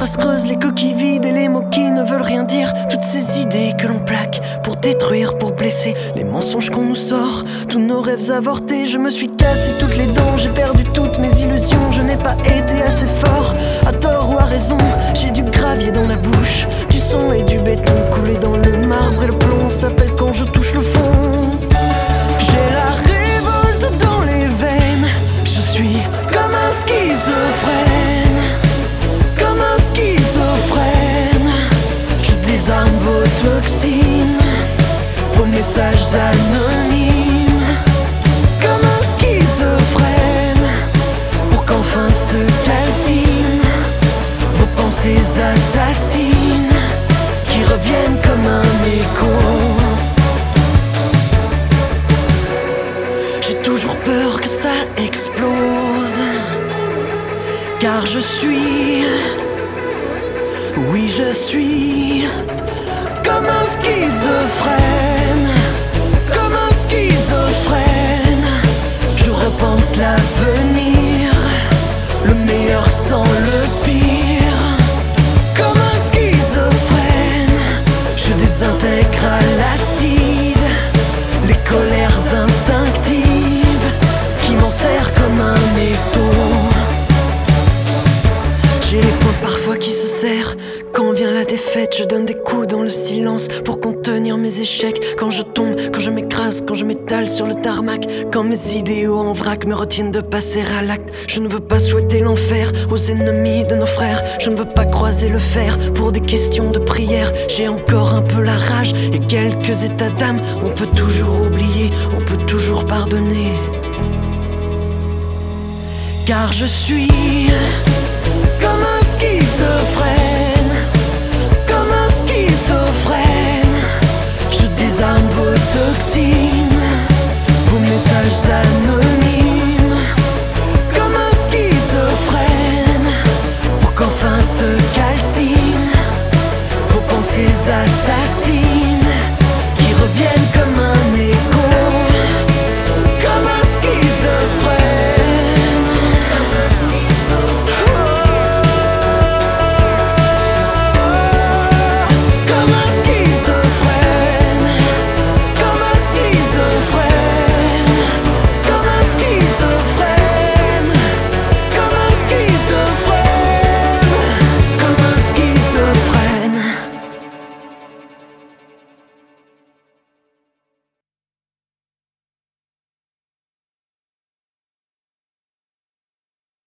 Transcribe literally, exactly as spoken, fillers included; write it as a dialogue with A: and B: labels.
A: phrases creuses, les coquilles vides et les mots qui ne veulent rien dire. Toutes ces idées que l'on plaque pour détruire, pour blesser, les mensonges qu'on nous sort, tous nos rêves avortés. Je me suis cassé toutes les dents, j'ai perdu toutes mes illusions. Je n'ai pas été assez fort, à tort ou à raison. J'ai du gravier dans la bouche, du sang et du béton coulé dans le marbre et le plomb s'appelle quand je touche le fond. J'ai la révolte dans les veines, je suis comme un schizophrène, comme un schizophrène. Je désarme vos toxines, vos messages anonymes, comme un schizophrène, pour qu'enfin se calcinent vos pensées assassines qui reviennent comme un écho. J'ai toujours peur que ça explose, car je suis, oui je suis, comme un schizophrène, comme un schizophrène. Je repense l'avenir, le meilleur sans le pire. Comme un schizophrène, je désintègre à l'acide les colères instinctives qui m'en serrent comme un étau. J'ai les poings parfois qui se serrent. Quand vient la défaite, je donne des coups dans le silence pour contenir mes échecs. Quand je tombe, quand je m'écrase, quand je m'étale sur le tarmac, quand mes idéaux en vrac me retiennent de passer à l'acte. Je ne veux pas souhaiter l'enfer aux ennemis de nos frères. Je ne veux pas croiser le fer pour des questions de prière. J'ai encore un peu la rage et quelques états d'âme. On peut toujours oublier, on peut toujours pardonner, car je suis comme un schizophrène,